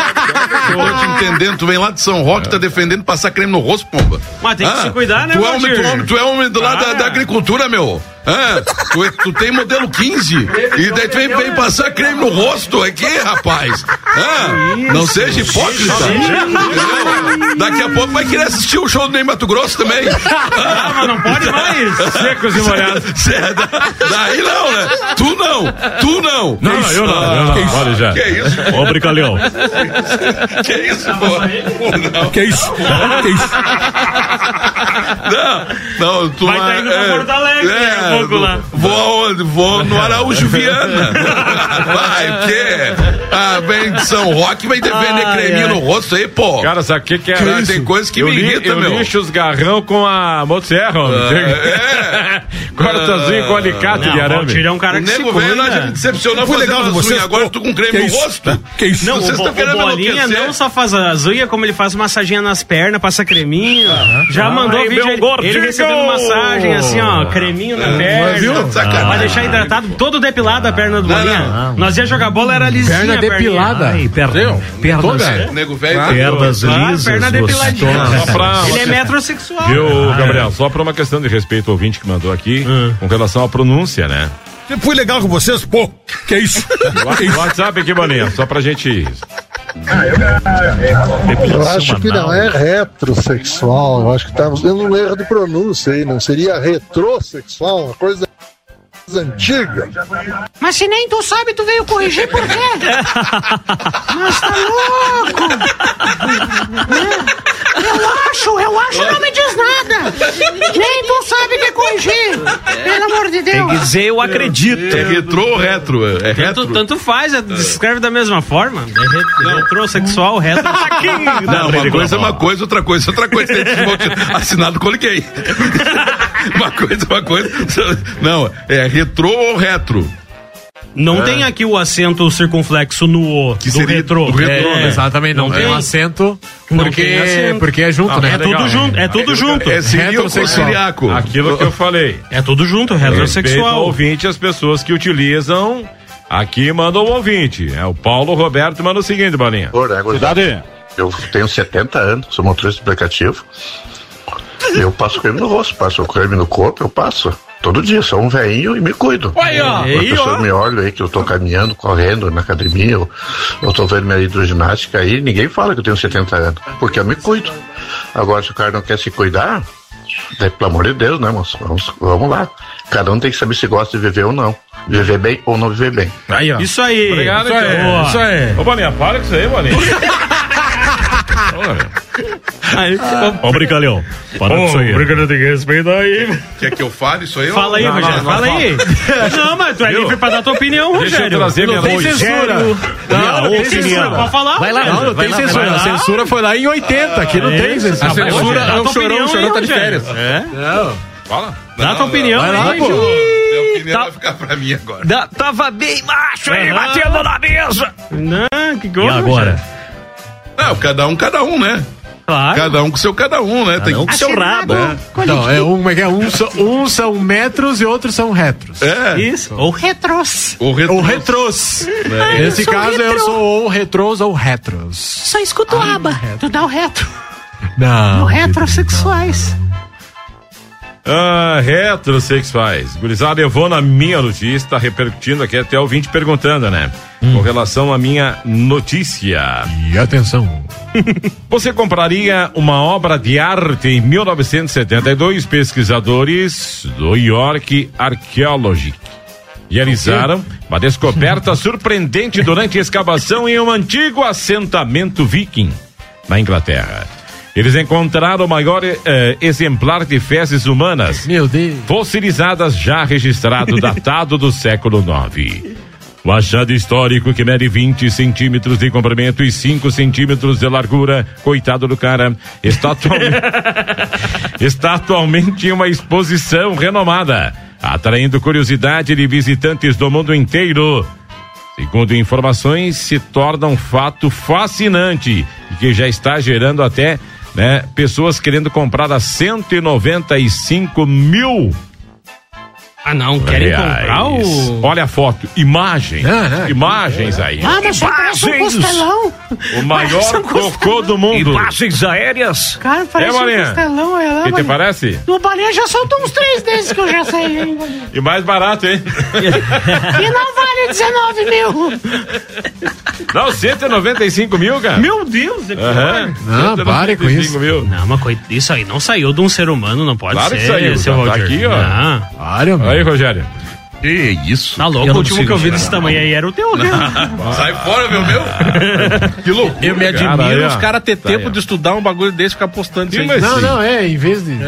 Eu tô te entendendo, tu vem lá de São Roque, tá defendendo passar creme no rosto, pomba. Mas tem que se cuidar, né, tu é, homem, Valdir? tu, é homem, tu é homem do lado da, Ah. da agricultura, meu. Ah, tu, é- tu tem modelo quinze e daí tu vem, vem passar creme no rosto aqui, rapaz. Ah, não seja hipócrita. Entendeu? Daqui a pouco vai querer assistir o show do Ney Mato Grosso também. Ah, mas não pode mais. Secos e molhados. Cê- da- daí não, né? Tu não, tu não. Não, não, eu não, eu não. Que isso? Olha já. Que isso? Ô, brincalhão. Que isso, pô? Não. Que isso? Que isso? Não, não, tu Vai tá indo pra Porto Alegre, é, pouco lá. Vou aonde? Vou no Araújo Viana. Vai, o quê? Ah, vem de São Roque, vai vender creminho no rosto aí, pô. Cara, sabe o que que é? Cara, tem coisas que eu me li, irritam, eu meu. Eu lixo os garrão com a motosserra, ah, é. Cortazinho ah, com alicate não, de arame. Valdir é um cara que se cuida. Velho, já me decepcionou fazendo as unhas, agora tu com creme no rosto. Que isso? Não, vocês o, o Bolinha não só faz as unhas, como ele faz massaginha nas pernas, passa creminho. Uh-huh. Já ah, mandou ai, vídeo ele, ele recebendo massagem assim, ó, creminho na perna. Viu? Ah, vai deixar hidratado, todo depilado a perna do Bolinha. Não, não. Nós ia jogar bola, era lisinha. Perna depilada. Ai, perna. Pernas. Nego velho. Pernas lisas. Perna depiladinha. Ele é metrosexual. Viu, Gabriel? Só por uma questão de respeito ao ouvinte que mandou aqui, hum. com relação à pronúncia, né? Eu fui legal com vocês, pô. Que é isso? O WhatsApp aqui, Bolinha, só pra gente... Eu acho que não é retrosexual, eu acho que estamos dando um erro de pronúncia aí, não seria retrosexual, uma coisa antiga. Mas se nem tu sabe, tu veio corrigir por quê? Mas tá louco! Eu acho, eu acho não me diz nada. Nem tu sabe que corrigir. Pelo amor de Deus. Tem que dizer eu acredito. É retrô ou retro? É retro. Tanto, tanto faz, é, se escreve da mesma forma. É retrosexual, retro. Não, uma coisa é uma coisa, outra coisa é outra coisa. Assinado coliquei. Uma coisa, uma coisa. Não, é retrô ou retro? Não é. Tem aqui o acento circunflexo no O, que do retrô. Do retrô, é, exatamente, não, não tem um acento porque, tem acento. Porque é junto, ah, né? É tudo legal, junto, é, é tudo junto. É retrosexual. Aquilo que eu falei. É tudo junto, retrosexual. O ouvinte, as pessoas que utilizam, aqui mandam o ouvinte. É o Paulo Roberto manda o seguinte, Bolinha. Cidade. Eu tenho setenta anos, sou motorista de aplicativo. Eu passo creme no rosto, passo creme no corpo, eu passo. Todo dia, sou um velhinho e me cuido. Aí, ó. As pessoas me olham aí que eu tô caminhando, correndo na academia, eu, eu tô vendo minha hidroginástica aí, ninguém fala que eu tenho setenta anos, porque eu me cuido. Agora, se o cara não quer se cuidar, daí, pelo amor de Deus, né, moço? Vamos, vamos lá. Cada um tem que saber se gosta de viver ou não. Viver bem ou não viver bem. Aí, ó. Isso aí. Obrigado, isso aí. Isso aí. Ô, Bolinha, para com isso aí, Bolinha. Ó, brincalhão. Para com isso aí. Brincalhão tem que respeitar aí. Quer que eu fale isso aí? Fala aí, não, Rogério. Não, não, fala não, aí. Não, mas tu é livre pra dar tua opinião, Rogério. Deixa eu trazer minha tem censura. Não, não tem censura. Pode falar. Vai lá, não, não tem censura. A censura foi lá em oitenta, aqui não tem censura. A censura é o chorão, o chorão tá de férias. É? Não. Fala. Dá tua opinião. Vai lá, pô. Minha opinião vai ficar pra mim agora. Da, tava bem macho aí, batendo na mesa. Não, que gosto. E agora? Não, cada um, cada um, né? Claro. Cada um com seu cada um, né? Cada tem um com seu rabo. É. Então, é um, é um, um são metros e outros são retros. É. Isso. Ou retros. Ou retros. Ou retros. É. Ai, Nesse caso, retro. eu sou ou retros ou retros. Só escuto Ai, aba. Retro. Tu dá o retro. Não. No retrosexuais. Ah, retrosexuais. Gurizada, eu vou na minha notícia, tá repercutindo aqui até o ouvinte perguntando, né? Hum. Com relação à minha notícia. E atenção. Você compraria uma obra de arte em mil novecentos e setenta e dois? Pesquisadores do York Archaeology realizaram uma descoberta surpreendente durante a escavação em um antigo assentamento viking na Inglaterra. Eles encontraram o maior eh, exemplar de fezes humanas. Meu Deus. Fossilizadas já registrado, datado do século nove. O achado histórico, que mede vinte centímetros de comprimento e cinco centímetros de largura, coitado do cara, está atualmente, está atualmente em uma exposição renomada, atraindo curiosidade de visitantes do mundo inteiro. Segundo informações, se torna um fato fascinante e que já está gerando até, né, pessoas querendo comprar a cento e noventa e cinco mil. Ah, não, querem Reais. comprar o... Olha a foto, imagem, não, não, imagens aí. Ah, mas parece um costelão. O maior cocô do mundo. Imagens aéreas. Cara, parece é, um costelão. Olha lá, que te parece? No Bolinha já soltou uns três desses que eu já sei, hein, Bolinha. E mais barato, hein? E não vale dezenove mil. Não, cento e noventa e cinco mil, cara. Meu Deus, é uhum. Não, pare com isso. Mil. Não, mas isso aí não saiu de um ser humano, não pode claro ser. Claro que saiu, tá, tá aqui, ó. Não. Olha, aí, Rogério. Que isso? Tá louco, o último que eu vi desse tamanho aí era o teu, né? Sai fora, meu meu. Que loucura. Eu me admiro cara, os caras ter tempo ó. de estudar um bagulho desse e ficar postando isso aí. Não, não, é, em vez de... É.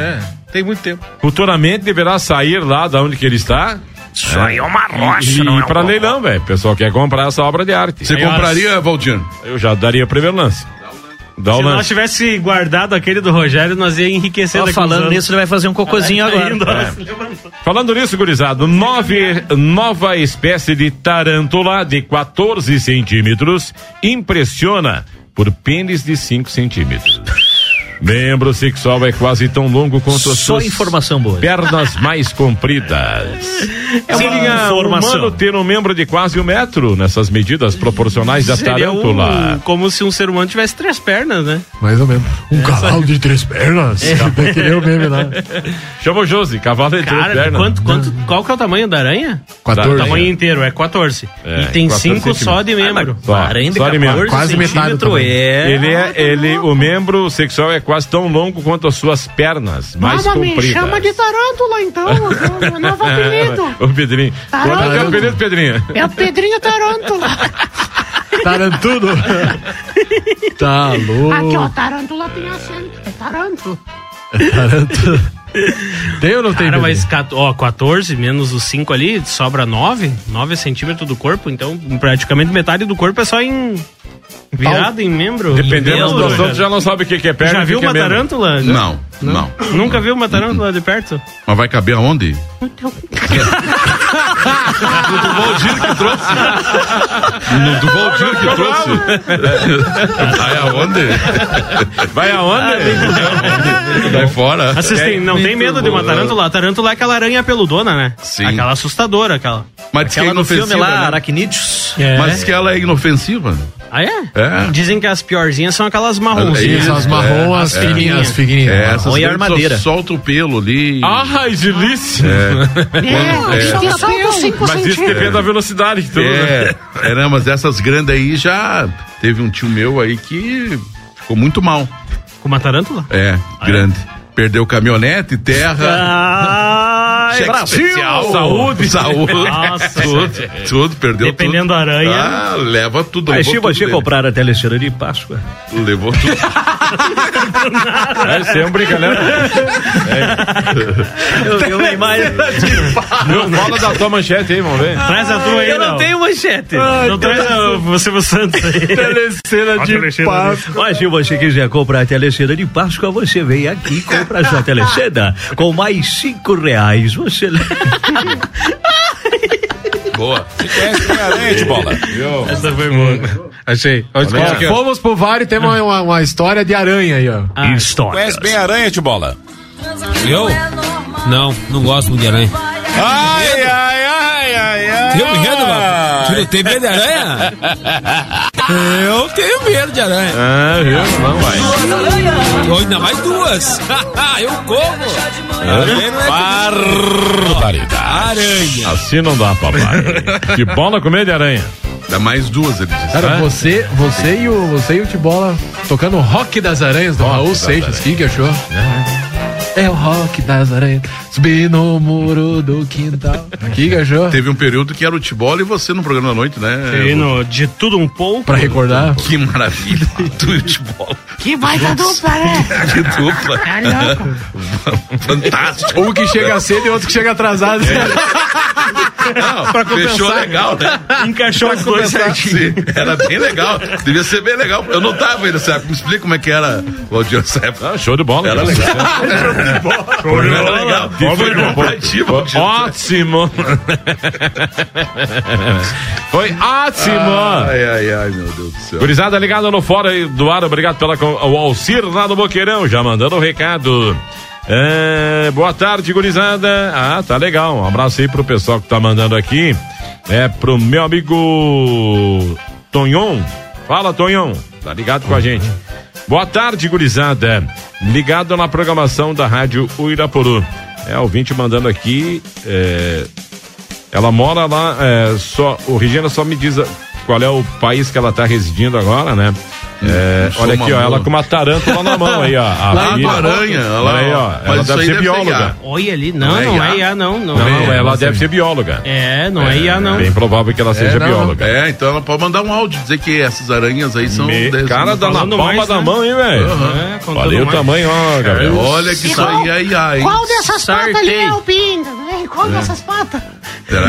Tem muito tempo. Futuramente deverá sair lá da onde que ele está. Isso aí é uma rocha, E, não e é um pra cocô. leilão, velho. O pessoal quer comprar essa obra de arte. Você compraria, Valdir? Eu já daria o primeiro lance. Dá o Se lance. nós tivesse guardado aquele do Rogério, nós ia enriquecer Ó, daqui falando uns anos. nisso, ele vai fazer um cocôzinho Caralho, agora. tá indo, É. ó. Falando nisso, gurizado, nove, nova espécie de tarântula de quatorze centímetros impressiona por pênis de cinco centímetros. Membro sexual é quase tão longo quanto as Só suas informação boa. pernas mais compridas. É uma linha informação. humano ter um membro de quase um metro nessas medidas proporcionais da Seria tarântula. um, como se um ser humano tivesse três pernas, né? Mais ou menos. Um cavalo de três pernas? É. Que nem o meme lá. Chama o Josi, cavalo de três Cara, pernas. quanto, quanto, qual que é o tamanho da aranha? quatorze. O tamanho inteiro é quatorze. É, e tem quatorze cinco só de membro. Só, A aranha de só de membro. quatorze Quase metade do centímetros tamanho. é... Ele é, ele, o membro sexual é quase tão longo quanto as suas pernas mais Mama, me compridas. chama de tarântula, então. É o novo apelido. Ô, Pedrinho. Qual é o teu apelido, Pedrinho? É o Pedrinho Tarântula. Tarantudo. Tá louco. Aqui, ó, tarântula tem acento. É tarântula. Tarantudo. Tem ou não tem? Cara, Pedro? mas cat- ó, quatorze menos os cinco ali, sobra nove. nove centímetros do corpo. Então, praticamente metade do corpo é só em. Virado em membro. Dependendo da Meu, situação, Rogério. tu já não sabe o que, que é perna. Já e o viu que que uma é membro. tarântula? Não, não. Nunca viu uma tarântula de perto? Mas vai caber aonde? No teu- No do Valdir que trouxe. No do Valdir que trouxe. Vai aonde? Vai aonde? Vai fora. Mas vocês têm- não tem medo de uma tarântula? A tarântula é aquela aranha peludona, né? Sim. Aquela assustadora, aquela. Mas diz que é Aquela no filme inofensiva, lá, né? Aracnídeos. É. Mas diz que ela é inofensiva. Ah, é? É. Dizem que as piorzinhas são aquelas marronzinhas. Isso, as marrom, as É. fininhas, as figuinhas. É, essas Marrom e grandes armadeira. só solta o pelo ali. Ai, delícia. É, É. que solta cinco Mas isso centímetros. depende da velocidade que tu usa. É, é, não, mas essas grandes aí já teve um tio meu aí que ficou muito mal. Com uma tarântula? É, grande. Perdeu caminhonete, terra. Ai, cheque Brasil! especial. Saúde. Saúde. Nossa, tudo, tudo, perdeu Dependendo tudo. da aranha. Ah, leva tudo. Mas levou se tudo você dele. comprar a teleceira de Páscoa. Levou tudo. Vai ser um brincadeira. Eu vi uma imagem. Meu, fala da tua manchete aí, vamos ver. Traz a tua aí, Eu não Léo. tenho manchete. Não traz a você, o Santos aí. Teleceira de Páscoa. Mas se você quiser comprar a teleceira de Páscoa, você vem aqui e compra a sua telecena. Com mais cinco reais, você... Boa. Você conhece bem a aranha de bola? Essa foi boa. Achei. Olha Ó, aqui, ó. fomos pro VAR e temos uma, uma história de aranha aí, ó. Ah, Conhece bem a aranha de bola? Eu? Não, não gosto muito de aranha. Ai, ai, ai, ai, ai. Tem medo, mano? Tu não tem medo de aranha? Eu tenho medo de aranha. Ah, viu? Não vai. Eu ainda mais duas. Eu como. Aranha não é Barbaridade. aranha. Assim não dá, papai. Que bola com medo de aranha. Dá mais duas, ele disse. Cara, É? você, você e o você e o Tibola tocando Rock das Aranhas do Raul Seixas, que que achou? É o Rock das Aranhas, subir no muro do quintal. Que que achou? Teve um período que era o Tibola e você no programa da noite, né? E no De Tudo Um Pouco. Pra recordar. Que maravilha. Tu e o Tibola. Que baita dupla, né? Que dupla. É louco. Fantástico. Um que chega cedo e outro que chega atrasado. Não, Pra compensar. fechou legal, né? Encaixou os dois certinho. Sim, era bem legal. Devia ser bem legal. Eu não tava ainda, sabe? Me explica como é que era o Valdir nessa época. Ah, show de bola. Era cara. legal. Era legal. Foi Corporativo. ótimo. Foi ótimo. Ai, ai, ai, meu Deus do céu. Gurizada ligada no Fora do Ar, obrigado pela o Alcir lá do Boqueirão, já mandando o recado. É, boa tarde, gurizada. Ah, tá legal. Um abraço aí pro pessoal que tá mandando aqui. É pro meu amigo Tonhon. Fala, Tonhon. Tá ligado com a gente. Boa tarde, gurizada. Ligado na programação da Rádio Uirapuru. É, ouvinte mandando aqui. É, ela mora lá. É, só, o Regina só me diz a, qual é o país que ela tá residindo agora, né? É, olha aqui, ó, ela com uma tarântula na mão aí, ó. A lá filha, aranha, olha aí, ó. Ela deve ser bióloga. Olha ali, não, não é I A, não. Não, não ela deve ser bióloga. É, não é I A, não. Bem provável que ela seja bióloga. É, então ela pode mandar um áudio, dizer que essas aranhas aí são... Cara, dá na palma da mão, hein, velho? Olha o tamanho, ó, galera. Olha que isso aí é I A, hein? Qual dessas patas ali é o pinto, né? Qual dessas patas? Será?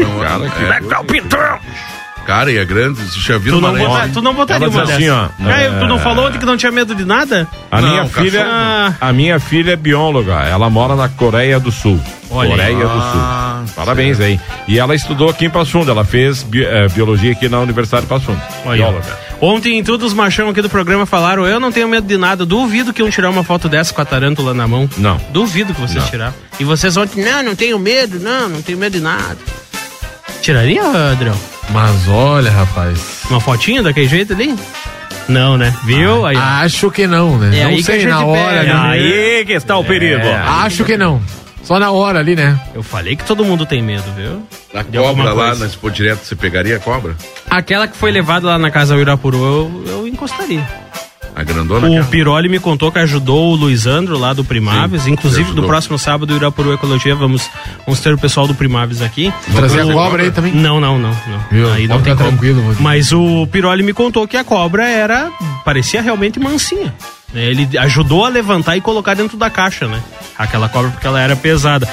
Cara, que... Pintão! Cara, e é grande, você já viu uma aranha? Tu não botaria uma dessa. Assim, ó, é... Tu não falou ontem que não tinha medo de nada? A não, minha filha, ah. a minha filha é bióloga, ela mora na Coreia do Sul. Olha Coreia ah, do Sul. Parabéns certo. aí. E ela estudou aqui em Passo Fundo, ela fez bi, é, biologia aqui na Universidade de Passo Fundo. Bióloga. Ontem todos os machão aqui do programa falaram, eu não tenho medo de nada, duvido que iam tirar uma foto dessa com a tarântula na mão. Não. Duvido que vocês não. tiraram. E vocês ontem, não, não tenho medo, não, não tenho medo de nada. Tiraria, Adriel? Mas olha, rapaz. Uma fotinha daquele jeito ali? Não, né? Viu? Ah, aí. Acho que não, né? É não aí sei, que na hora. Pega, né? Aí que está o perigo. É, acho que não. Só na hora ali, né? Eu falei que todo mundo tem medo, viu? A cobra lá, na Expo Direto, você pegaria a cobra? Aquela que foi levada lá na casa Uirapuru, eu, eu encostaria. A grandona? O Piroli me contou que ajudou o Luizandro lá do Primaves. Sim, inclusive no próximo sábado o Irapuru Ecologia vamos, vamos ter o pessoal do Primaves aqui. Trazer a cobra aí também? Não, não, não, não. Viu? Aí não tem tranquilo. Vou... Mas o Piroli me contou que a cobra era, parecia realmente mansinha. Ele ajudou a levantar e colocar dentro da caixa, né? Aquela cobra, porque ela era pesada.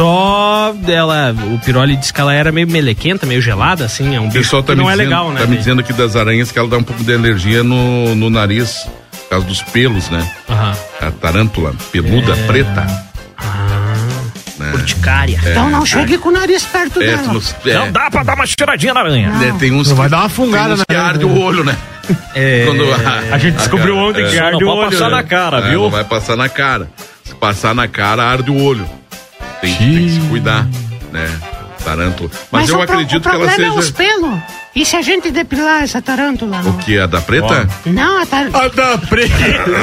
Só ela, o Piroli disse que ela era meio melequenta, meio gelada, assim. É um bicho que tá não é dizendo, legal, né? Tá me dizendo aqui das aranhas que ela dá um pouco de alergia no, no nariz, por causa dos pelos, né? Aham. A tarântula peluda, é... preta. Ah, né? Urticária. É. Então não chegue com o nariz perto é, dela. Nos, é. Não dá pra dar uma cheiradinha na aranha. É, tem uns não que, vai dar uma fungada na que arde o olho, né? É... Quando a, a gente descobriu a, ontem é. que arde o olho. Vai passar né? na cara, é, viu? Não vai passar na cara. Se passar na cara, arde o olho. Tem, tem que se cuidar, né? Tarântula. Mas, Mas eu acredito pro, que ela seja... O problema é os pelos. E se a gente depilar essa tarântula? O que? A da preta? Oh. Não, a tarântula. A da preta.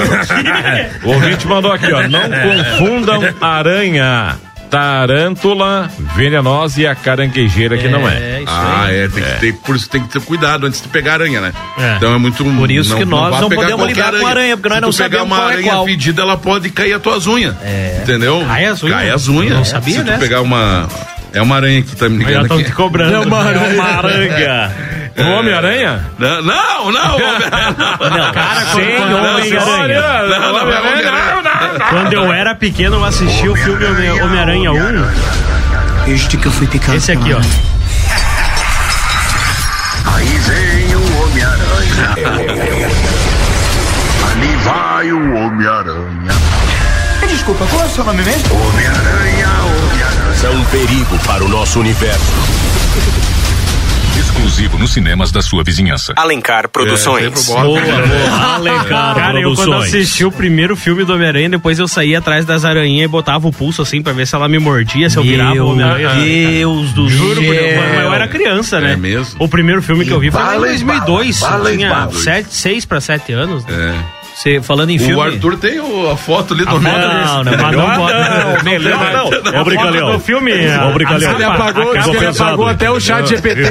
O ouvinte mandou aqui, ó. Não confundam aranha. Tarântula venenosa e a caranguejeira que é, não é. Ah, aí. é, tem que é. ter, por isso tem que ter cuidado antes de pegar aranha, né? É. Então é muito... Por isso não, que nós não, não podemos lidar aranha. com aranha, porque nós se não sabemos qual é qual. Se pegar uma aranha fedida, ela pode cair as tuas unhas. É. Entendeu? Cai as unhas? Cai as unhas. Eu não sabia, se tu né? pegar uma... É uma aranha que tá me ligando aqui. Já estão te cobrando. É uma aranha. É uma aranha. É. O Homem-Aranha? Não, não, não. Não, cara, sem Homem-Aranha. Não, não, não, não. Quando eu era pequeno, eu assisti o filme Homem-Aranha um. Este que eu fui picado. Esse aqui, ó. Aí vem o Homem-Aranha. Ali vai o Homem-Aranha. Desculpa, qual é o seu nome mesmo? Homem-Aranha, Homem-Aranha. São um perigo para o nosso universo. Exclusivo nos cinemas da sua vizinhança. Alencar Produções. É, boa, boa. Alencar Cara, eu Produções. quando assisti o primeiro filme do Homem-Aranha, depois eu saía atrás das aranhas e botava o pulso assim pra ver se ela me mordia, se eu virava o Homem-Aranha. Meu Deus do Juro, céu. Mas, mas eu era criança, né? É mesmo? O primeiro filme que eu vi foi lá em dois mil e dois. Bala, Eu tinha bala. sete, seis pra sete anos. Né? É. Você falando em filme. O Arthur tem o, a foto ali do Não, não, não, mas não bota. Melhor não. Ó, Brincalhão. O filme. Ó, Brincalhão. Ele apagou, ele apagou até o chat G P T.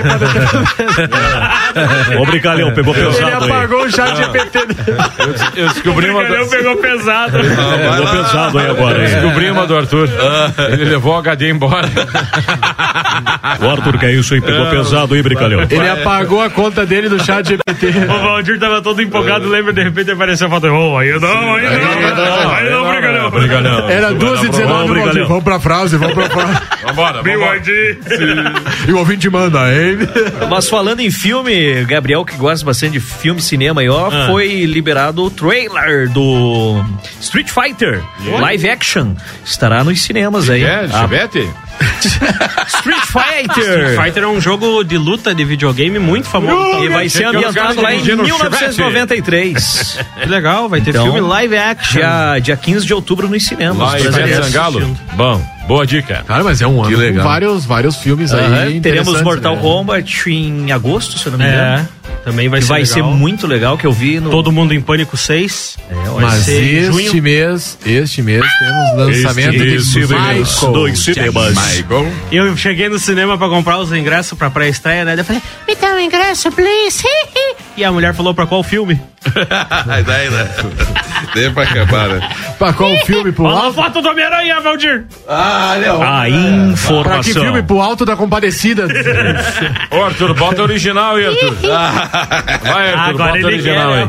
Ô, Brincalhão, pegou pesado. Ele apagou o chat G P T. Eu descobri uma. O Brincalhão pegou pesado. Pegou pesado aí agora. Eu descobri uma do Arthur. Ele levou o H D embora. O Arthur, que é isso aí? Pegou pesado aí, Brincalhão. Ele apagou a conta dele do chat G P T. O Valdir tava todo empolgado, lembra? De repente apareceu a foto. Oh, aí não, aí não, aí não, Brincalhão. Brincalhão. Era duas e dezenove, Valdir. Vamos pra frase, vamos pra frase. Vambora, vambora. E o ouvinte manda, hein? Mas falando em filme, Gabriel, que gosta bastante de filme, cinema aí, ó, ah. foi liberado o trailer do Street Fighter, yeah. live action. Estará nos cinemas aí. É, Chevette? Street Fighter. Street Fighter é um jogo de luta de videogame muito famoso. Uh, e vai ser ambientado lá em mil novecentos e noventa e três. Que legal, vai ter então, filme live action. Dia, dia quinze de outubro nos cinemas. Live Zangalo? Bom, boa dica. Cara, mas é um ano com vários, vários filmes uh-huh. aí. Teremos Mortal né? Kombat em agosto, se eu não me engano. É. Também vai, que ser, vai legal. ser muito legal, que eu vi no... Todo Mundo em Pânico seis. É, mas este junho. mês, este mês temos lançamento este de Michael. Dois cinemas. Michael. Eu cheguei no cinema pra comprar os ingressos pra pré-estreia, né? Eu falei, me dá um ingresso, please. E a mulher falou pra qual filme? Daí, né? Daí pra acabar, né? Pra qual filme? Pro Olha a alto? foto do Homem-Aranha, Valdir. Ah, não. A Pra informação. que filme? Pro Alto da Compadecida. Ô, Arthur, bota original aí, Arthur. Vai, Arthur, Agora bota ele original quer,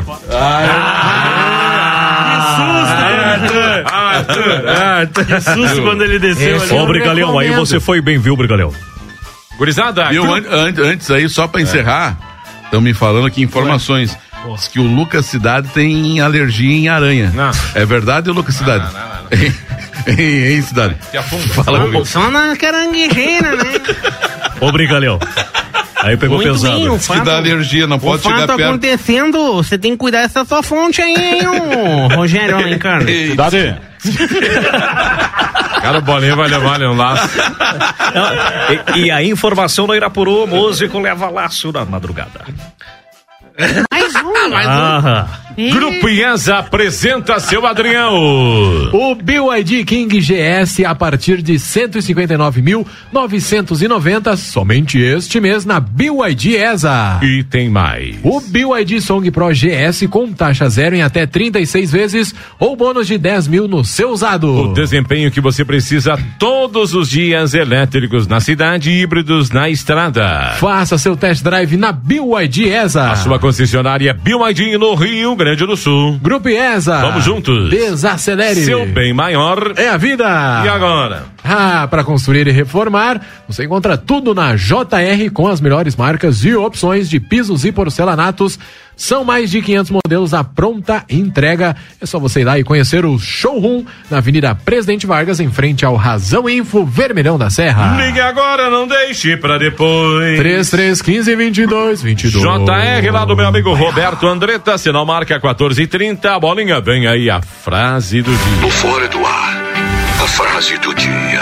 aí. né? Ah, Arthur, Arthur. Que susto quando ele desceu ali. Ô, Brigalhão, aí você foi bem, viu, Brigalhão? Gurizada, Viu, an- an- antes aí, só pra encerrar, estão me falando aqui informações. Diz que o Lucas Cidade tem alergia em aranha. Não. É verdade, Lucas Cidade? Não, não, não, Em, em, em Cidade. Fala, Lucas. Só na caranguejeira, né? Ô, Brigalhão. Aí pegou Muito pesado. bem, o Diz que dá alergia, não pode o fato chegar perto. acontecendo, você tem que cuidar dessa sua fonte aí, hein, ô Rogério, hein, cara? Cidade. Cara, o Bolinha vai levar um laço. E, e a informação no Irapuru, músico leva laço na madrugada. Mais um, mais Ah, Grupo IESA apresenta seu Adrião. O B Y D King G S a partir de cento e cinquenta e nove mil novecentos e noventa somente este mês na B Y D ESA. E tem mais. O B Y D Song Pro G S com taxa zero em até trinta e seis vezes ou bônus de dez mil no seu usado. O desempenho que você precisa todos os dias, elétricos na cidade e híbridos na estrada. Faça seu test drive na B Y D ESA. A sua concessionária B Y D no Rio Grande do Sul. Grupo ESA. Vamos juntos. Desacelere. Seu bem maior é a vida. E agora? Ah, para construir e reformar, você encontra tudo na J R com as melhores marcas e opções de pisos e porcelanatos. São mais de quinhentos modelos à pronta entrega. É só você ir lá e conhecer o showroom na Avenida Presidente Vargas, em frente ao Razão Info, Vermelhão da Serra. Ligue agora, não deixe pra depois. três três um cinco, vinte e dois, vinte e dois. J R lá do meu amigo Roberto Andretta, sinal marca quatorze e trinta. A bolinha, vem aí a frase do dia. No Fora do Ar, a frase do dia.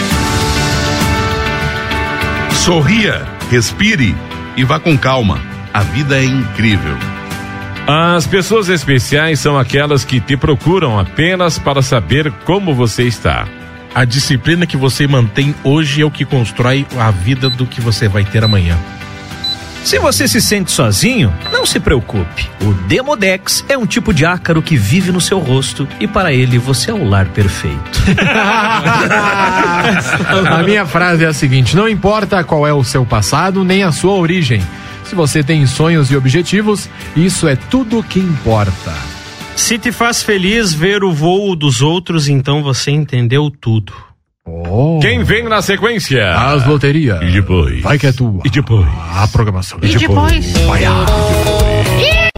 Sorria, respire e vá com calma. A vida é incrível. As pessoas especiais são aquelas que te procuram apenas para saber como você está. A disciplina que você mantém hoje é o que constrói a vida do que você vai ter amanhã. Se você se sente sozinho, não se preocupe. O Demodex é um tipo de ácaro que vive no seu rosto e para ele você é o lar perfeito. A minha frase é a seguinte: não importa qual é o seu passado nem a sua origem. Se você tem sonhos e objetivos, isso é tudo que importa. Se te faz feliz ver o voo dos outros, então você entendeu tudo. Oh. Quem vem na sequência? As loterias. E depois? Vai que é tua. E depois? A programação. E depois? Vai, ah.